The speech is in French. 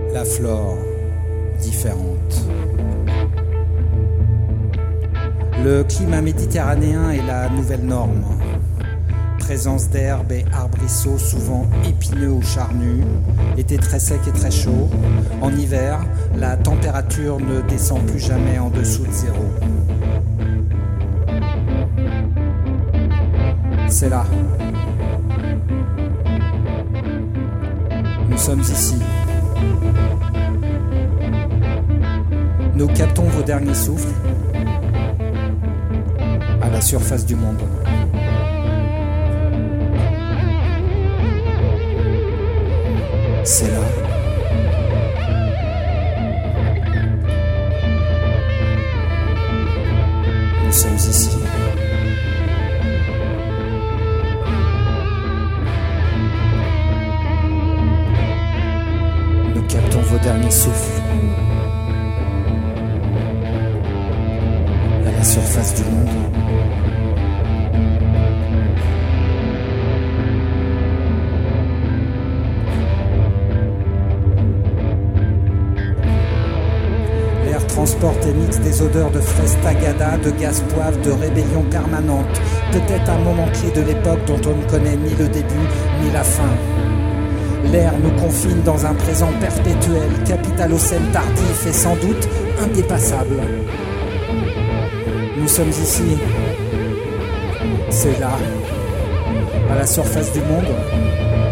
La flore différente. Le climat méditerranéen est la nouvelle norme. Présence d'herbes et arbrisseaux souvent épineux ou charnus, été très sec et très chaud. En hiver, la température ne descend plus jamais en dessous de zéro. C'est là. Nous sommes ici. Nous captons vos derniers souffles à la surface du monde. C'est là. Nous sommes ici. Nous captons vos derniers souffles à la surface du monde. Transporte et mixe des odeurs de fraises tagada, de gaz poivre, de rébellion permanente. Peut-être un moment clé de l'époque dont on ne connaît ni le début ni la fin. L'air nous confine dans un présent perpétuel, capitalocène tardif et sans doute indépassable. Nous sommes ici. C'est là, à la surface du monde.